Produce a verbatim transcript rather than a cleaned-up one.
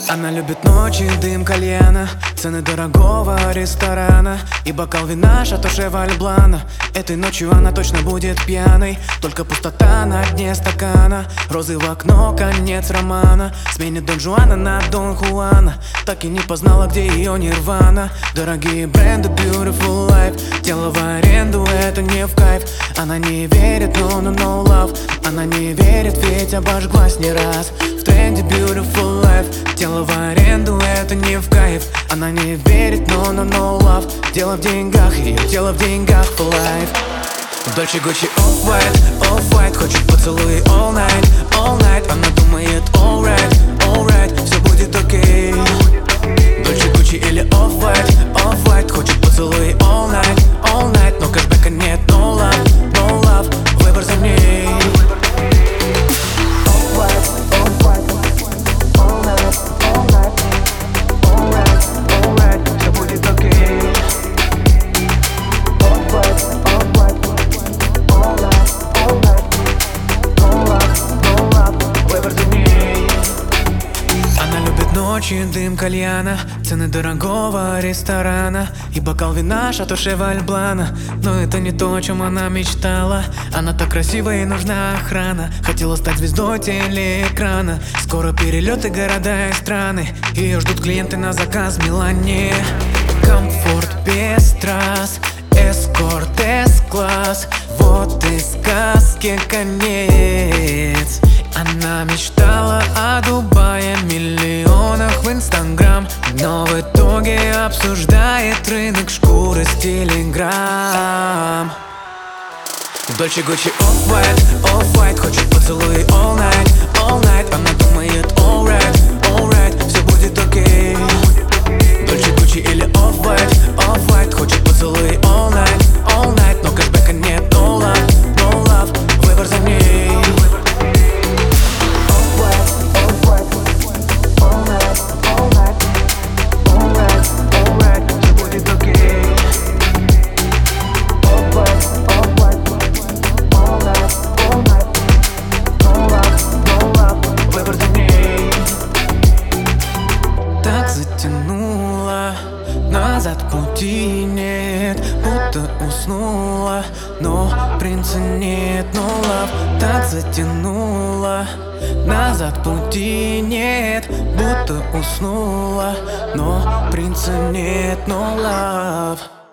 Она любит ночи, дым кальяна, цены дорогого ресторана и бокал вина Шато Шеваль Блана. Этой ночью она точно будет пьяной, только пустота на дне стакана. Розы в окно, конец романа, сменит Дон Жуана на Дон Хуана. Так и не познала, где ее нирвана. Дорогие бренды, beautiful life, тело в аренду, это не в кайф. Она не верит, no, no, no love. Она не верит, ведь обожглась не раз. В тренде beautiful life, тело в аренду, это не в кайф. Она не верит, no, no, no love. Дело в деньгах, ее тело в деньгах for life. Дольче Гуччи off-white, off-white, хочет поцелуй all night, all night. Она думает alright, alright, все будет окей. Дольче Гуччи или off-white, off-white, хочет поцелуй all night, all night. Но кэшбэка нет, no love, no love, выбор за ней. Ночи, дым кальяна, цены дорогого ресторана и бокал вина Шато Шеваль Блана. Но это не то, о чем она мечтала. Она так красива, ей нужна охрана. Хотела стать звездой телеэкрана. Скоро перелеты, города и страны. Ее ждут клиенты на заказ в Милане. Комфорт без трасс, эскорт, эс-класс. Вот и сказки конец. Она мечтала о Дубае, миллионах в Инстаграм, но в итоге обсуждает рынок шкуры с телеграм. Дольче Гуччи off-white, off-white, хочет поцелуй all night, all night. Она думает alright, alright, все будет окей. Дольче Гуччи или off-white, off-white, хочет поцелуй all night, all night. Но кэшбэка нет, no love, no love, выбор за ней. Затянула, назад пути нет, будто уснула, но принца нет, но love. Так затянула, назад пути нет, будто уснула, но принца нет, но love.